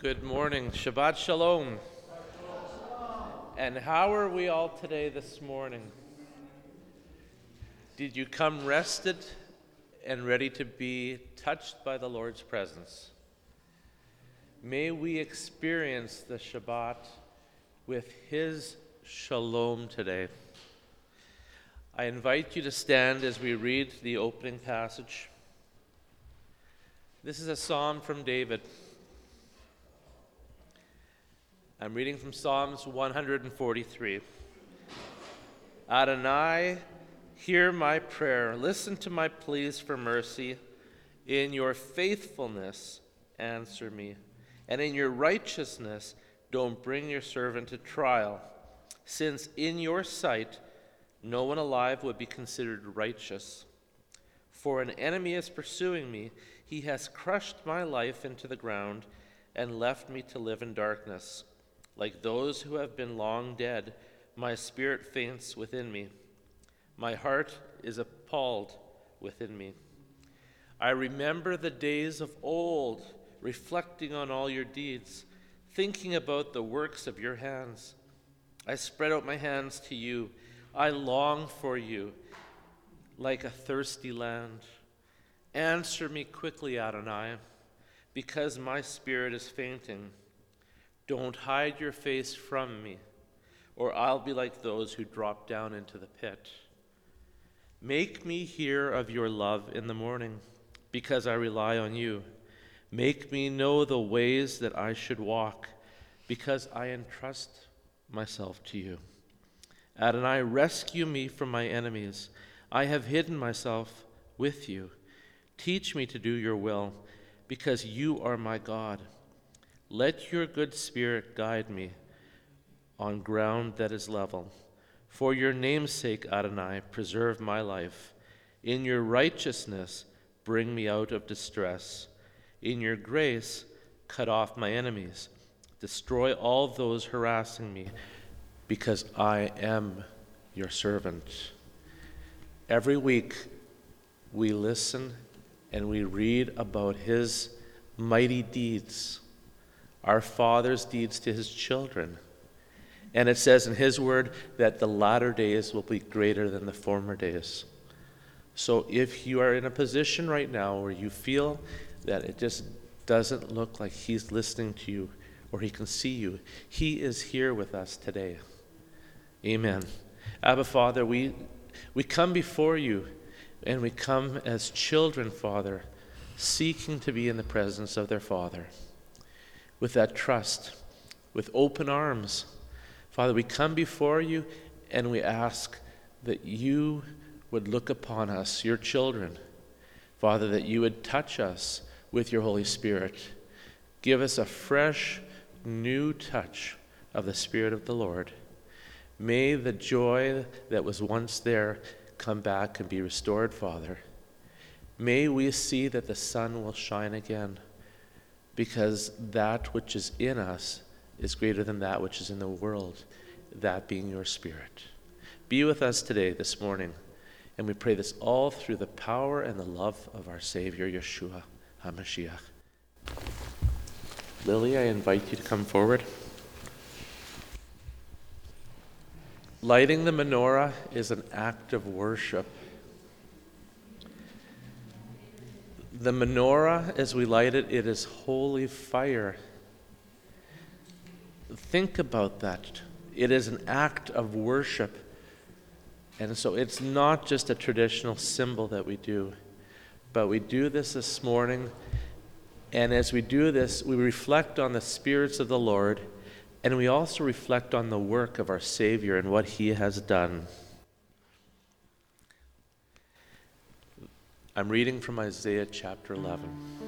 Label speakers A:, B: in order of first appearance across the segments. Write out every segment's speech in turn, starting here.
A: Good morning. Shabbat Shalom. And how are we all today this morning? Did you come rested and ready to be touched by the Lord's presence? May we experience the Shabbat with His Shalom today. I invite you to stand as we read the opening passage. This is a psalm from David. I'm reading from Psalms 143. Adonai, hear my prayer. Listen to my pleas for mercy. In your faithfulness, answer me. And in your righteousness, don't bring your servant to trial. Since in your sight, no one alive would be considered righteous. For an enemy is pursuing me. He has crushed my life into the ground and left me to live in darkness. Like those who have been long dead, my spirit faints within me. My heart is appalled within me. I remember the days of old, reflecting on all your deeds, thinking about the works of your hands. I spread out my hands to you. I long for you like a thirsty land. Answer me quickly, Adonai, because my spirit is fainting. Don't hide your face from me, or I'll be like those who drop down into the pit. Make me hear of your love in the morning, because I rely on you. Make me know the ways that I should walk, because I entrust myself to you. Adonai, rescue me from my enemies. I have hidden myself with you. Teach me to do your will, because you are my God. Let your good spirit guide me on ground that is level. For your name's sake, Adonai, preserve my life. In your righteousness, bring me out of distress. In your grace, cut off my enemies. Destroy all those harassing me, because I am your servant. Every week, we listen and we read about his mighty deeds, our Father's deeds to his children. And it says in his word that the latter days will be greater than the former days. So if you are in a position right now where you feel that it just doesn't look like he's listening to you or he can see you, he is here with us today. Amen. Abba, Father, we come before you, and we come as children, Father, seeking to be in the presence of their Father. With that trust, with open arms. Father, we come before you and we ask that you would look upon us, your children. Father, that you would touch us with your Holy Spirit. Give us a fresh, new touch of the Spirit of the Lord. May the joy that was once there come back and be restored, Father. May we see that the sun will shine again, because that which is in us is greater than that which is in the world, that being your Spirit. Be with us today, this morning, and we pray this all through the power and the love of our Savior, Yeshua HaMashiach. Lily, I invite you to come forward. Lighting the menorah is an act of worship. The menorah, as we light it, it is holy fire. Think about that. It is an act of worship. And so it's not just a traditional symbol that we do, but we do this morning. And as we do this, we reflect on the spirits of the Lord, and we also reflect on the work of our Savior and what he has done. I'm reading from Isaiah chapter 11.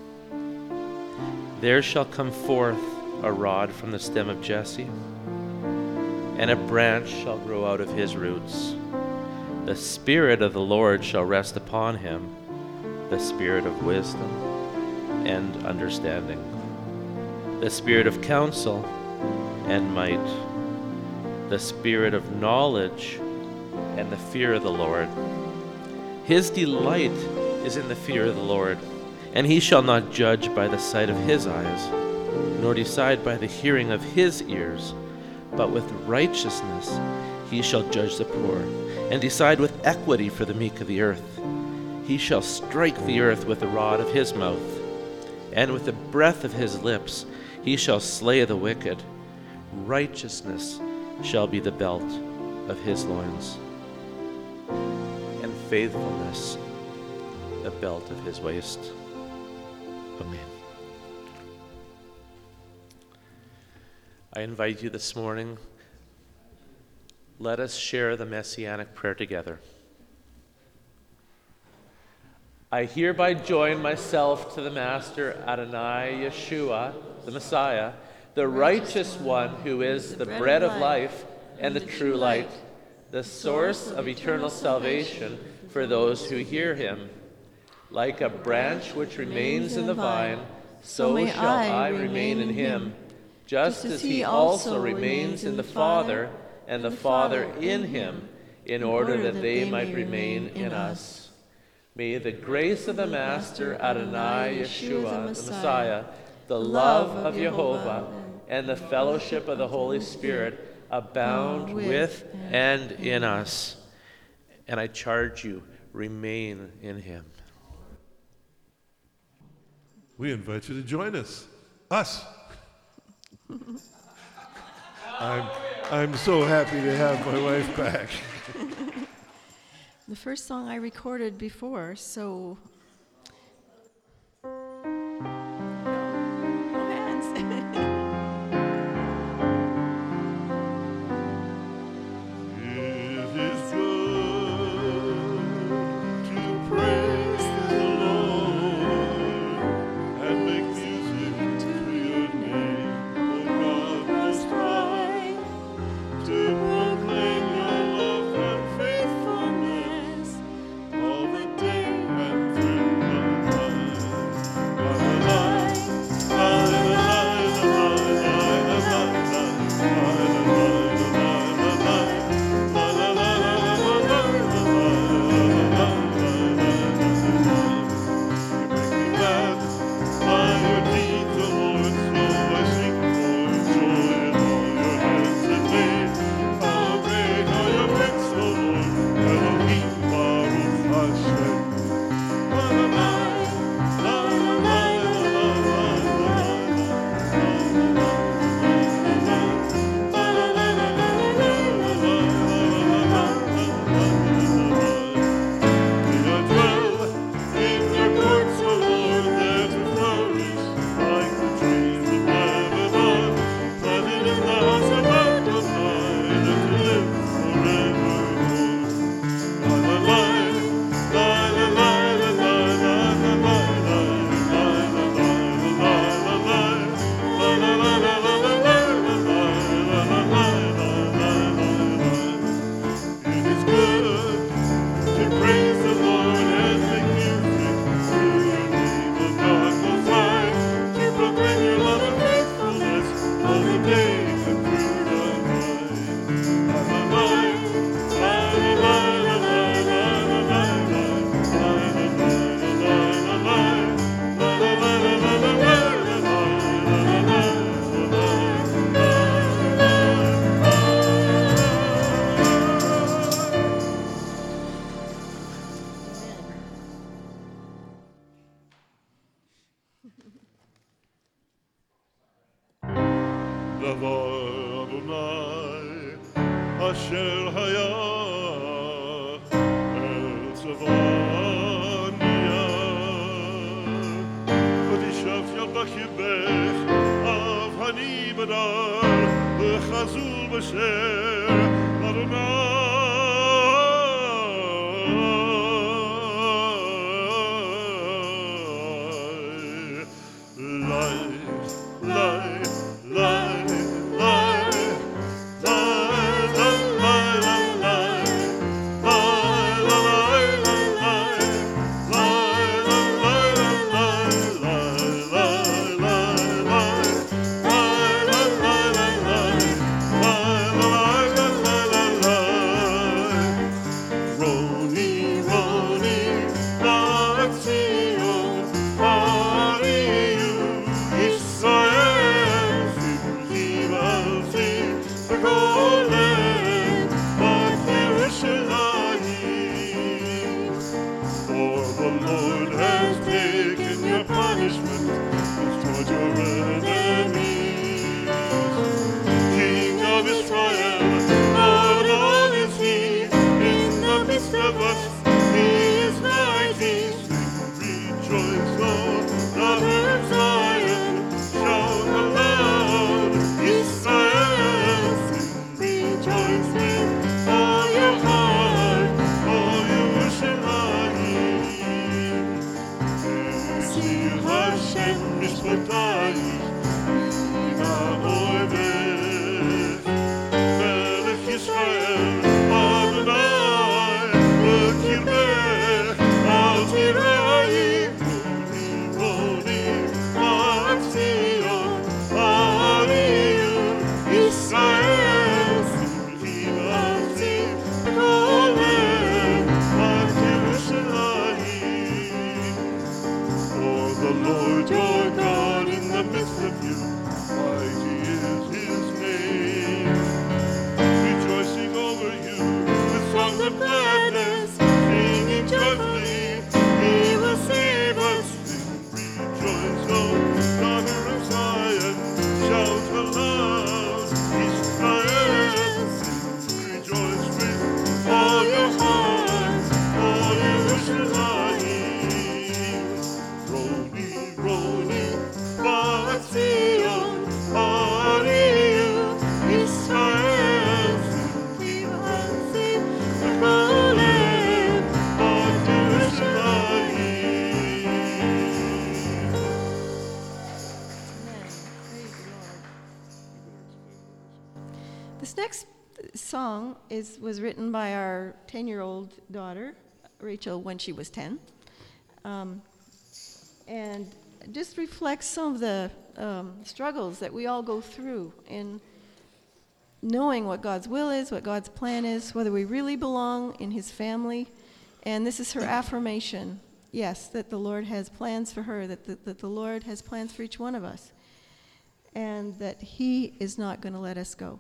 A: There shall come forth a rod from the stem of Jesse, and a branch shall grow out of his roots. The Spirit of the Lord shall rest upon him, the Spirit of wisdom and understanding, the Spirit of counsel and might, the Spirit of knowledge and the fear of the Lord. His delight is in the fear of the Lord, and he shall not judge by the sight of his eyes, nor decide by the hearing of his ears, but with righteousness he shall judge the poor, and decide with equity for the meek of the earth. He shall strike the earth with the rod of his mouth, and with the breath of his lips he shall slay the wicked. Righteousness shall be the belt of his loins, and faithfulness the belt of his waist. Amen. I invite you this morning, let us share the Messianic prayer together. I hereby join myself to the Master Adonai Yeshua, the Messiah, the righteous one who is the bread of life and the true light, the source of eternal salvation for those who hear him. Like a branch which remains in the vine, so shall I remain in him, just as he also remains in the Father, and the Father in him, in order that they might remain in us. May the grace of the Master Adonai Yeshua, the Messiah, the love of Jehovah, and the fellowship of the Holy Spirit abound with and in us. And I charge you, remain in him.
B: We invite you to join us. Us. I'm so happy to have my wife back.
C: The first song I recorded before, so no hands.
B: It is good to praise the Lord and make music to your name, O God Most High, to proclaim your love and faithfulness all the day and through the night. La la la, la la la la דבר אדוני אשר היה אל צבניה ותשב ילדה חיבך אב הני בדר וחזו בשם אדוני la of gladness, singing joyfully, He will save us. Rejoice, O daughter of Zion, shout aloud, Israel. Rejoice with all your heart, all your wishes are here. Roni, Roni, Baal Zion, Ariel, Israel, Kivasi, Kolem, all your wishes are here.
C: Amen. Praise the Lord. This next song was written by our 10-year-old daughter, Rachel, when she was 10. And just reflects some of the struggles that we all go through in knowing what God's will is, what God's plan is, whether we really belong in His family. And this is her affirmation, yes, that the Lord has plans for her, that the Lord has plans for each one of us, and that He is not going to let us go.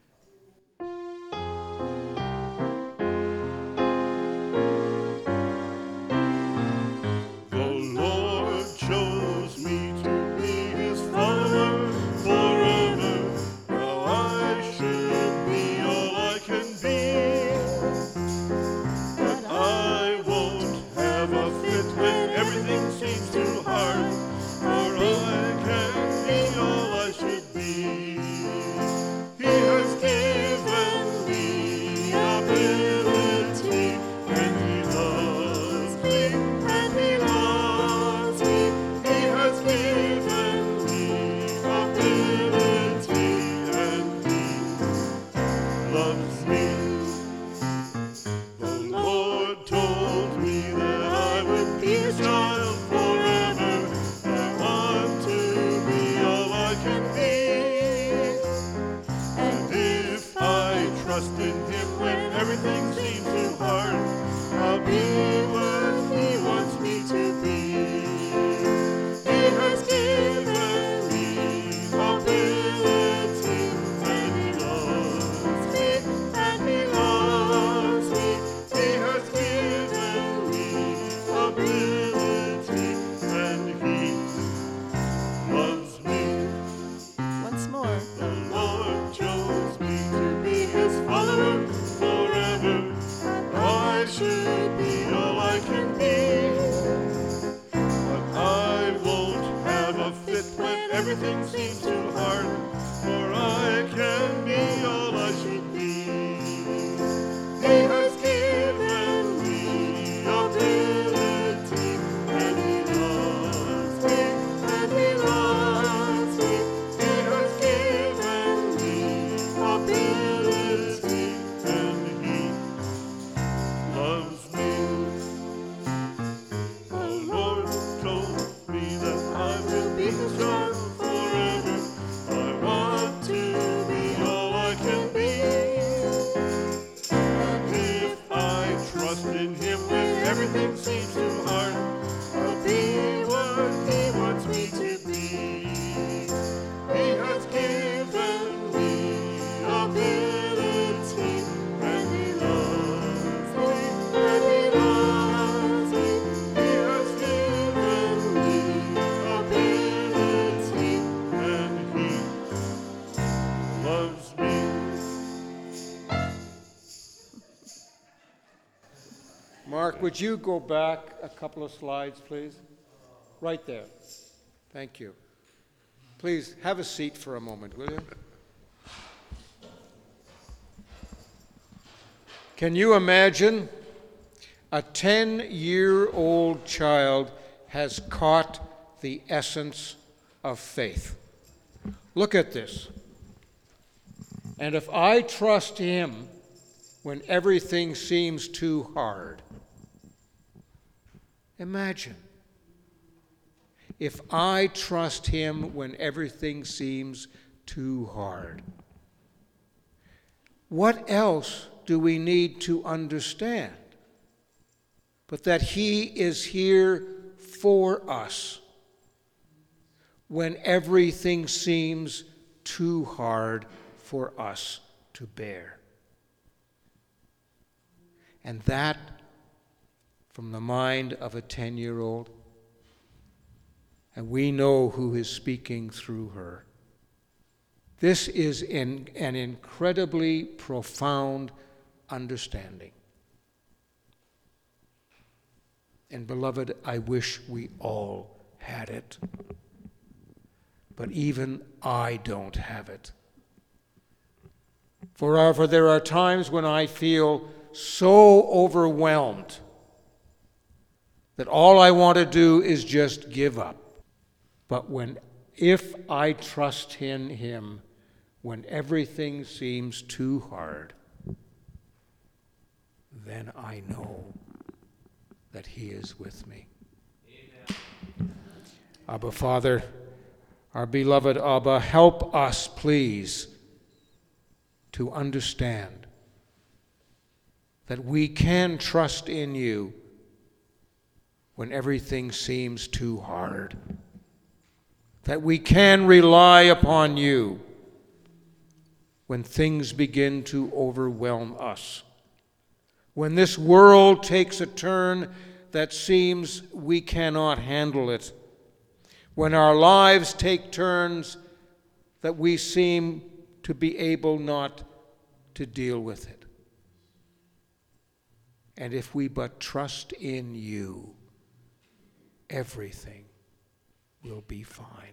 B: The Lord chose me to be His follower forever. Now I should be all I can be. But I won't have a fit when everything seems too hard. For I can be all I should be. He has given me ability, and He loves me, and He loves me. He has given me ability, and He loves me. The Lord told me that I would be His child forever. I want to be all I can be. And if I trust in Him when everything seems too hard, I'll be what He wants me to be. He has given me ability, and He loves me, and He loves me. He has given me ability, and He loves me.
C: Once more.
B: The Lord chose me to be His follower forever. I should be all I can be. But I won't have a fit when everything seems too hard. For I can be all I should be. He has given me ability, and He loves me, and He loves me. He has given me ability, and He loves me. The Lord told me that I will be His child forever. I want to be all I can be. And if I trust in Him when everything seems too hard, I'll be what He wants me to be. He has given me ability, and He loves me, and He loves me. He has given me ability, and He loves me.
D: Mark, would you go back a couple of slides, please? Right there. Thank you. Please have a seat for a moment, will you? Can you imagine a 10-year-old child has caught the essence of faith? Look at this. And if I trust Him when everything seems too hard, imagine if I trust Him when everything seems too hard. What else do we need to understand but that He is here for us when everything seems too hard for us to bear? And that, from the mind of a 10-year-old, and we know who is speaking through her. This is an incredibly profound understanding. And beloved, I wish we all had it. But even I don't have it. For there are times when I feel so overwhelmed that all I want to do is just give up. But if I trust in Him when everything seems too hard, then I know that He is with me. Amen. Abba, Father, our beloved Abba, help us, please, to understand that we can trust in You when everything seems too hard, that we can rely upon You when things begin to overwhelm us, when this world takes a turn that seems we cannot handle it, when our lives take turns that we seem to be able not to deal with it. And if we but trust in You, everything will be fine.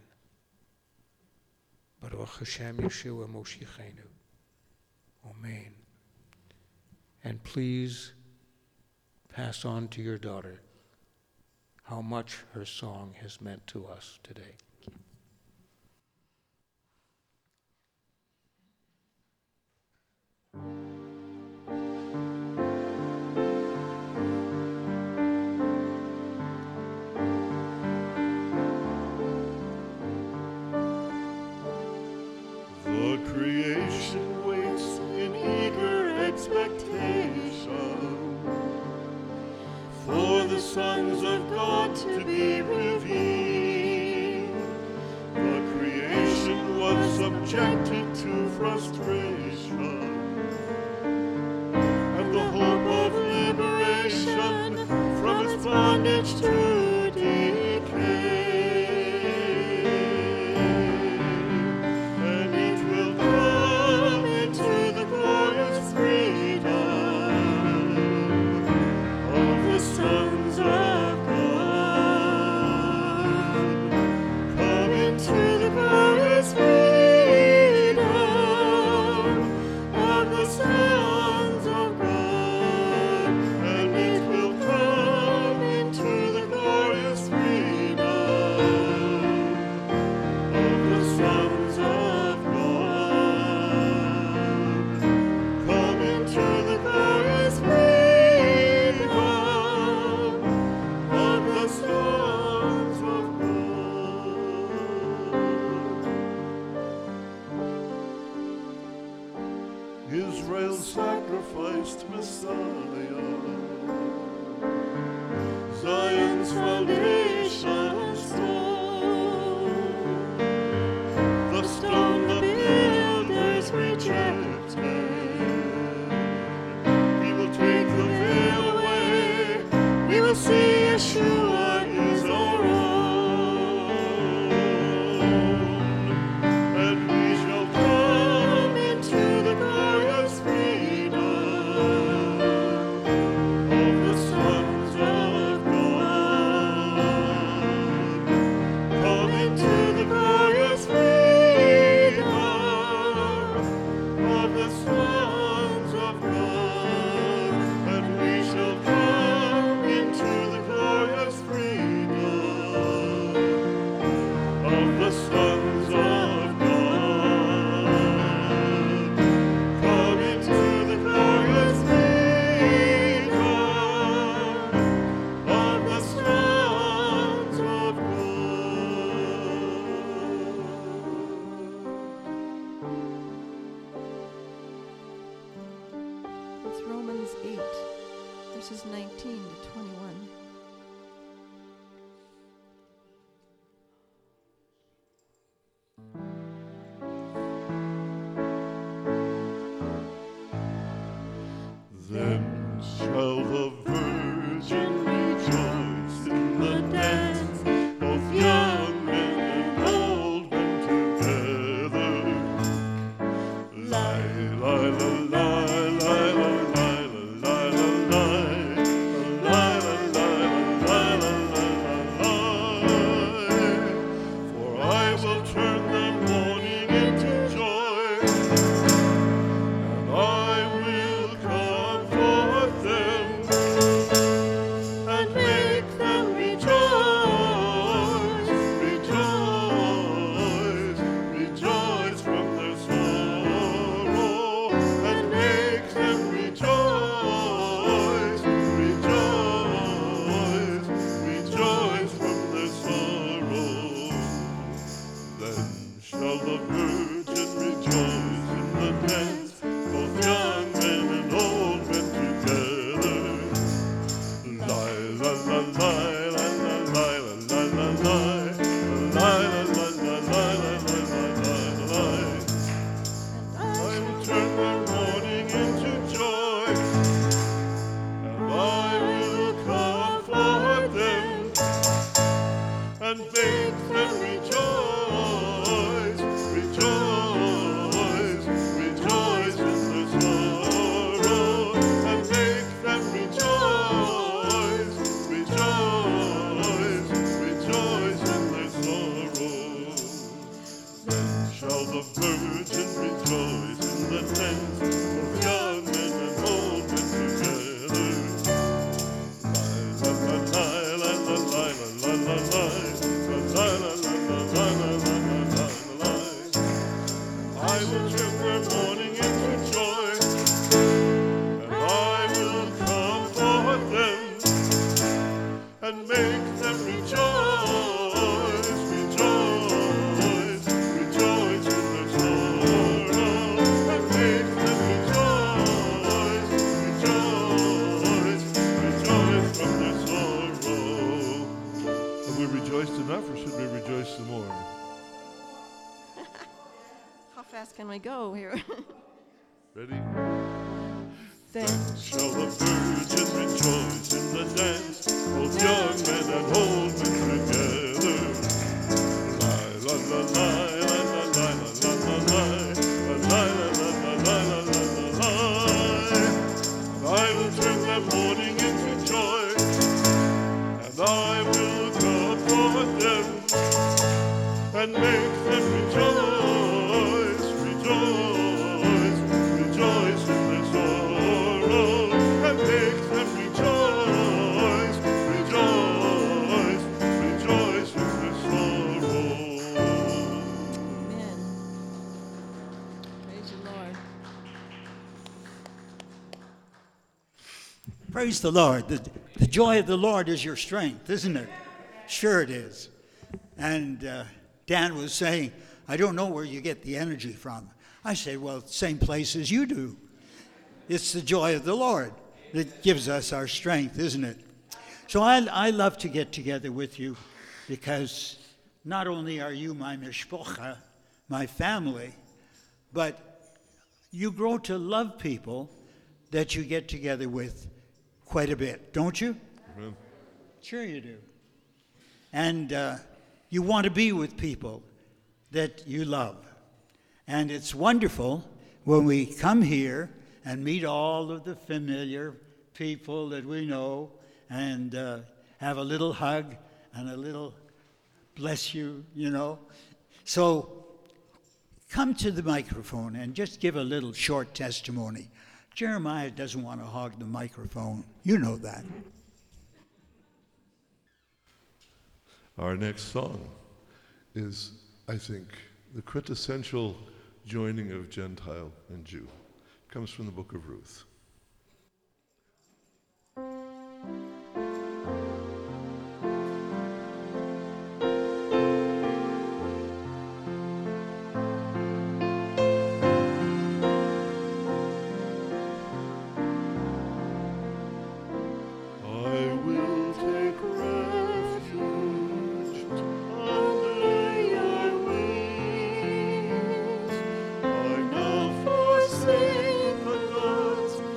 D: Baruch Hashem Yeshua Moshiachenu. Amen. And please pass on to your daughter how much her song has meant to us today.
B: The creation waits in eager expectation for the sons of God to be revealed. The creation was subjected to frustration, and the hope of liberation from its bondage to decay. And it will come into the glorious freedom of the sons of God. Come into the glorious freedom of the sons of God. And it will come into the glorious freedom of the sons of God. Come into the glorious freedom of the sons of God. Israel sacrificed Messiah, Zion's foundation stone, the stone the builders rejected. He will take the veil away. We will see Yeshua is our own, and we shall come into the glorious freedom of the sons of God. Come into the glorious freedom of the sons of God, and we shall come into the glorious freedom of the sons of God. Come into the glorious freedom of the sons of God.
C: It's Romans 8, verses 19 to 21.
B: Then shall the virgin rejoice in the dance, both young men and old men together. Lie, lie, lie, lie, lie, lie, lie, lie, lie, lie, lie. For I will turn their mourning into joy, and I will comfort them and make them rejoice, rejoice, rejoice from their sorrow, and make them rejoice, rejoice, rejoice from their sorrow. Then shall the virgin rejoice in the dance, both young men and old men together. Lie, la, la, lie, la, la, lie, la, la, la, lie, lie, la, la, la, lie, la, la, la, lie. I will turn their mourning into joy, and I will comfort them and make them rejoice, rejoice, rejoice in their sorrow, and make them rejoice, rejoice, rejoice in their sorrow. Then shall the virgin rejoice in the tent, both young men and old men together. I will turn their mourning into joy, and I will comfort them and make them rejoice, rejoice, rejoice in their sorrow, and make them rejoice, rejoice, rejoice from their sorrow. Have we rejoiced enough, or should we rejoice some more?
C: How fast can we go here?
B: Ready?
C: Then
B: Shall the virgin rejoice in the dance, both young men and old men together. Lie, la, la, lie, la, la, lie, la, la, la, lie, la, lie, la, la, la, lie, la, la, la, lie. And I will turn their mourning into joy, and I will comfort them and make them rejoice, rejoice, rejoice in their sorrow, and make them rejoice, rejoice, rejoice in their sorrow.
C: amen. Praise the Lord.
E: Praise the Lord. The joy of the Lord is your strength, isn't it? Sure it is. And Dan was saying, I don't know where you get the energy from. I said, well, same place as you do. It's the joy of the Lord that gives us our strength, isn't it? So I love to get together with you because not only are you my mishpocha, my family, but you grow to love people that you get together with quite a bit, don't you?
B: Amen.
E: Sure you do. And you want to be with people that you love. And it's wonderful when we come here and meet all of the familiar people that we know and have a little hug and a little bless you, you know. So come to the microphone and just give a little short testimony. Jeremiah doesn't want to hog the microphone. You know that.
B: Our next song is, I think, the quintessential joining of Gentile and Jew. It comes from the book of Ruth. I will take refuge under your wings. I now forsake the gods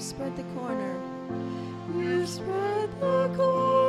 C: Spread the corner.
B: We've spread the corner.